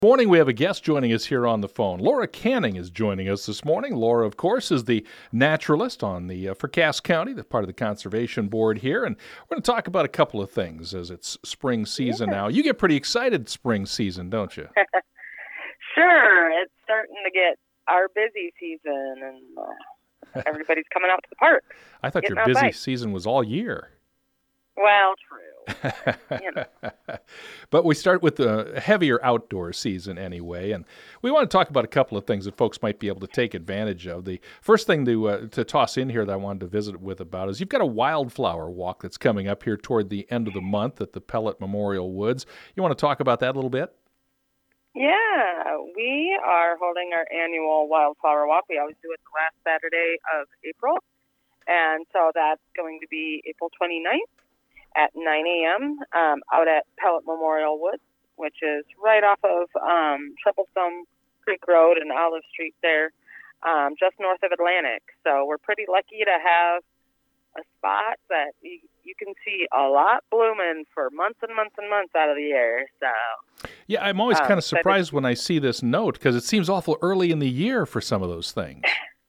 Morning, we have a guest joining us here on the phone. Laura Canning is joining us this morning. Laura, of course, is the naturalist on the for Cass County, the part of the conservation board here, and we're going to talk about a couple of things as it's spring season now. You get pretty excited spring season, don't you? Sure, it's starting to get our busy season, and everybody's coming out to the park. I thought your busy season was all year. Well, true. But we start with the heavier outdoor season anyway, and we want to talk about a couple of things that folks might be able to take advantage of. The first thing to toss in here that I wanted to visit with about is you've got a wildflower walk that's coming up here toward the end of the month at the Pellet Memorial Woods. You want to talk about that a little bit? Yeah, we are holding our annual wildflower walk. We always do it the last Saturday of April, and so that's going to be April 29th. At 9 a.m. Out at Pellet Memorial Woods, which is right off of Troublesome Creek Road and Olive Street there, just north of Atlantic. So we're pretty lucky to have a spot that you can see a lot blooming for months and months and months out of the year. So yeah, I'm always kind of surprised when I see this note because it seems awful early in the year for some of those things.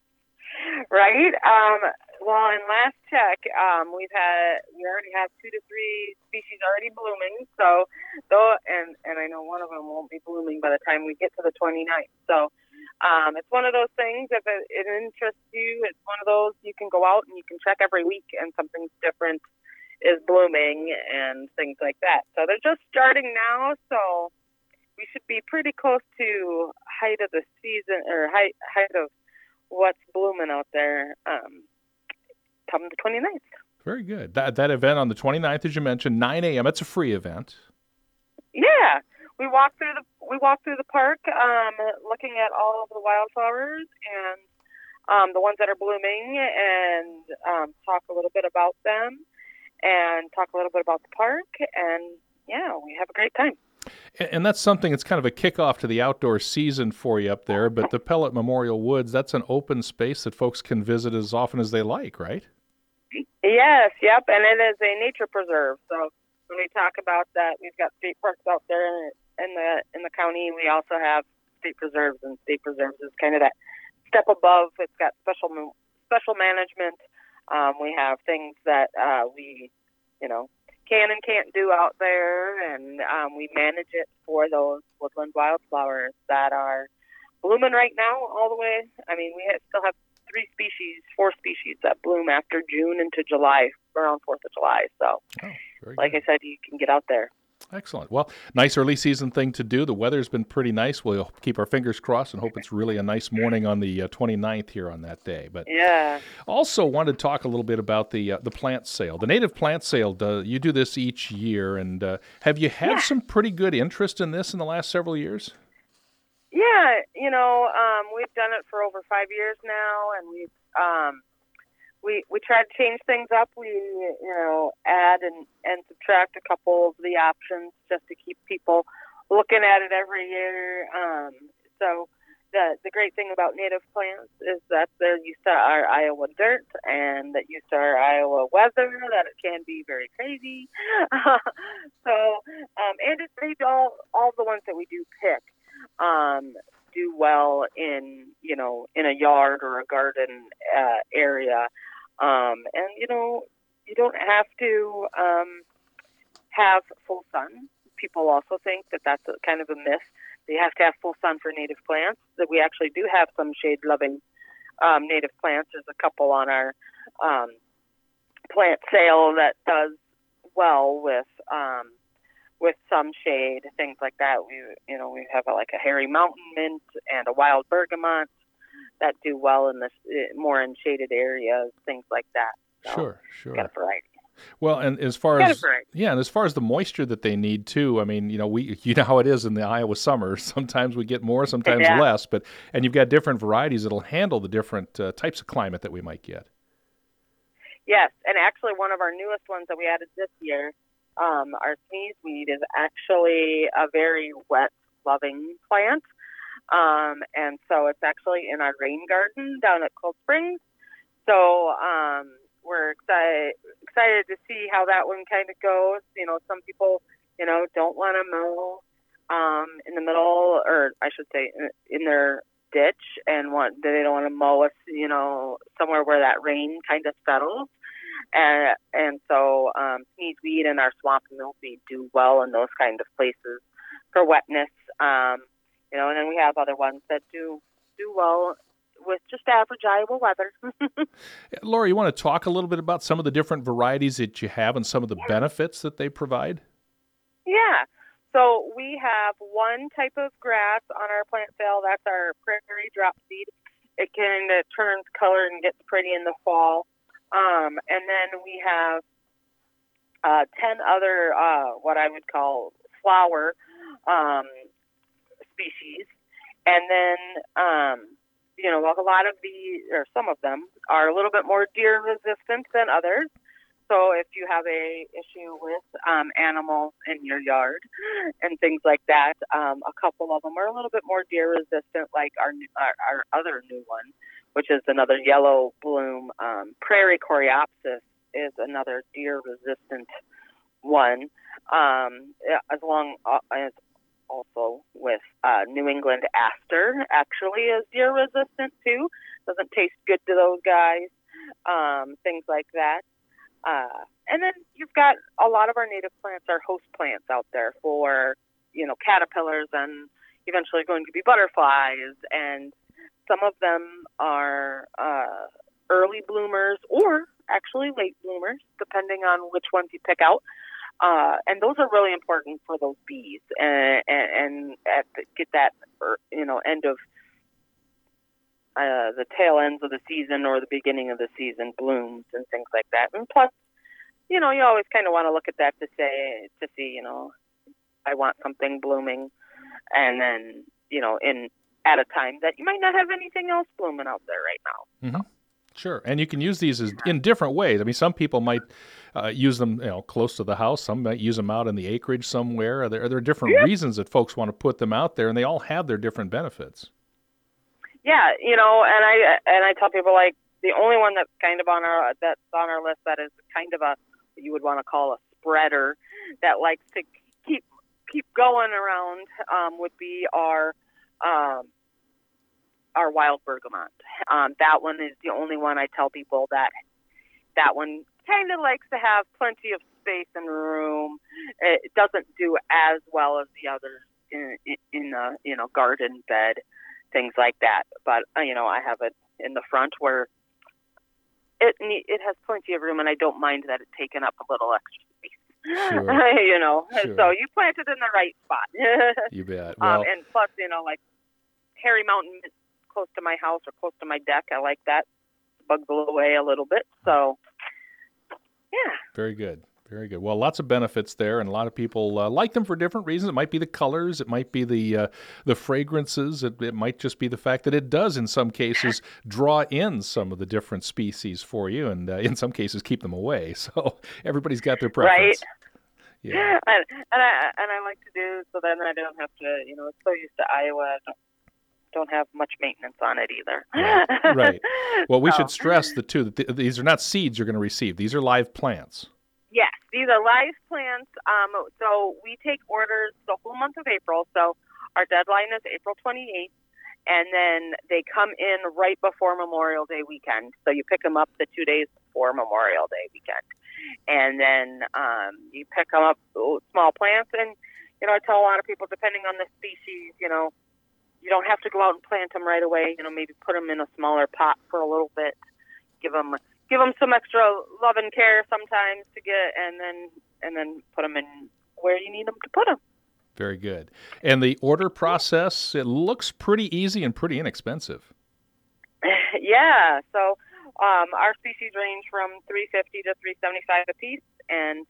Right? Well, in last check, we already have 2 to 3 species already blooming. So, and I know one of them won't be blooming by the time we get to the 29th. So, it's one of those things. If it interests you, it's one of those you can go out and you can check every week, and something different is blooming and things like that. So they're just starting now. So we should be pretty close to height of the season or height of what's blooming out there. Come the 29th. Very good. That event on the 29th, as you mentioned, 9 a.m. It's a free event. Yeah, we walk through the park, looking at all of the wildflowers and the ones that are blooming, and talk a little bit about them, and talk a little bit about the park, and yeah, we have a great time. And that's something that's kind of a kickoff to the outdoor season for you up there. But the Pellet Memorial Woods, that's an open space that folks can visit as often as they like, right? Yes, yep, and it is a nature preserve. So when we talk about that, we've got state parks out there in the county. We also have state preserves, and state preserves is kind of that step above. It's got special management. We have things that we, can and can't do out there, and we manage it for those woodland wildflowers that are blooming right now all the way. I mean, we still have 4 species that bloom after June into July, around 4th of July. So, like I said, you can get out there. Excellent. Well, nice early season thing to do. The weather's been pretty nice. We'll keep our fingers crossed and hope it's really a nice morning on the 29th here on that day. But yeah. Also wanted to talk a little bit about the plant sale. The native plant sale, you do this each year, and have you had some pretty good interest in this in the last several years? Yeah, we've done it for over 5 years now, and we try to change things up. We add and subtract a couple of the options just to keep people looking at it every year. So the great thing about native plants is that they're used to our Iowa dirt and that used to our Iowa weather, that it can be very crazy. And all the ones that we do pick do well in a yard or a garden area. And you don't have to have full sun. People also think that that's kind of a myth. You have to have full sun for native plants. That we actually do have some shade-loving native plants. There's a couple on our plant sale that does well with some shade, things like that. We have like a hairy mountain mint and a wild bergamot that do well in more in shaded areas, things like that. So Sure. Got a variety. Well, and as far as the moisture that they need too, I mean, you know how it is in the Iowa summer. Sometimes we get more, sometimes less, and you've got different varieties that'll handle the different types of climate that we might get. Yes, and actually one of our newest ones that we added this year, our sneezeweed, is actually a very wet-loving plant. And so it's actually in our rain garden down at Cold Springs. So we're excited to see how that one kind of goes. Some people, don't want to mow in the middle, or I should say, in their ditch, and they don't want to mow us, somewhere where that rain kind of settles. And so sneezeweed and our swamp milkweed do well in those kind of places for wetness. And then we have other ones that do well with just average Iowa weather. Laura, you want to talk a little bit about some of the different varieties that you have and some of the benefits that they provide? Yeah. So we have one type of grass on our plant sale. That's our prairie drop seed. It kind of turns color and gets pretty in the fall. And then we have 10 other what I would call flower species. And then, a lot of some of them are a little bit more deer resistant than others. So if you have a issue with animals in your yard and things like that, a couple of them are a little bit more deer resistant, like our other new one, which is another yellow bloom. Prairie coreopsis is another deer resistant one, as long as also with New England aster actually is deer resistant too. Doesn't taste good to those guys, things like that. And then you've got a lot of our native plants are host plants out there for, caterpillars and eventually going to be butterflies. And some of them are early bloomers or actually late bloomers, depending on which ones you pick out. And those are really important for those bees and get that, end of the tail ends of the season or the beginning of the season blooms and things like that. And plus, you always kind of want to look at that to see, I want something blooming, and then, at a time that you might not have anything else blooming out there right now. Mm-hmm. Sure. And you can use these in different ways. I mean, some people might use them, close to the house. Some might use them out in the acreage somewhere. Are there different reasons that folks want to put them out there, and they all have their different benefits. Yeah, and I tell people, like, the only one that's kind of on our list that is kind of you would want to call a spreader that likes to keep going around would be our wild bergamot. That one is the only one I tell people that one kind of likes to have plenty of space and room. It doesn't do as well as the others in a garden bed, things like that. But I have it in the front where it has plenty of room, and I don't mind that it's taken up a little extra space. Sure. Sure. So you planted in the right spot. You bet. Well, and plus, like Hairy Mountain is close to my house or close to my deck. I like that. Bugs away a little bit. So, yeah. Very good. Very good. Well, lots of benefits there, and a lot of people like them for different reasons. It might be the colors. It might be the fragrances. It might just be the fact that it does, in some cases, draw in some of the different species for you, and in some cases, keep them away. So everybody's got their preference. Right. Yeah. And I like to do so then I don't have to, it's so used to Iowa. Don't have much maintenance on it either. Right. Well, we should stress that these are not seeds you're going to receive. These are live plants. Yes, these are live plants. So we take orders the whole month of April. So our deadline is April 28th, and then they come in right before Memorial Day weekend. So you pick them up the 2 days before Memorial Day weekend, and then you pick them up, small plants. And I tell a lot of people, depending on the species, you don't have to go out and plant them right away. Maybe put them in a smaller pot for a little bit, give them some extra love and care sometimes to get, and then put them in where you need them to put them. Very good. And the order process, it looks pretty easy and pretty inexpensive. Yeah. So our species range from $350 to $375 a piece, and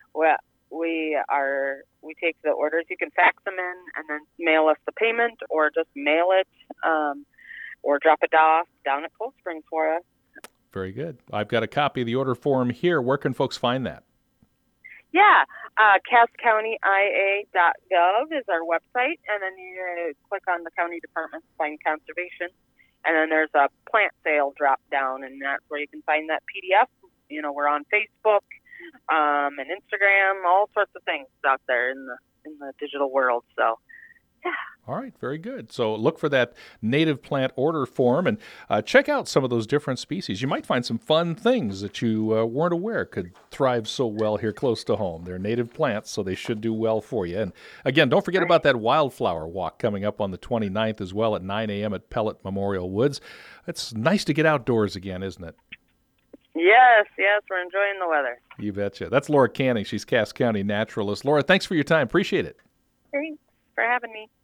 we take the orders. You can fax them in and then mail us the payment, or just mail it, or drop it off down at Cold Springs for us. Very good. I've got a copy of the order form here. Where can folks find that? Yeah, CassCountyIA.gov is our website, and then you click on the county department to find conservation, and then there's a plant sale drop down, and that's where you can find that PDF. We're on Facebook and Instagram, all sorts of things out there in the digital world. So All right, very good. So look for that native plant order form and check out some of those different species. You might find some fun things that you weren't aware could thrive so well here close to home. They're native plants, so they should do well for you. And again, don't forget about that wildflower walk coming up on the 29th as well at 9 a.m. at Pellet Memorial Woods. It's nice to get outdoors again, isn't it? Yes, we're enjoying the weather. You betcha. That's Laura Canning. She's Cass County naturalist. Laura, thanks for your time. Appreciate it. Thanks for having me.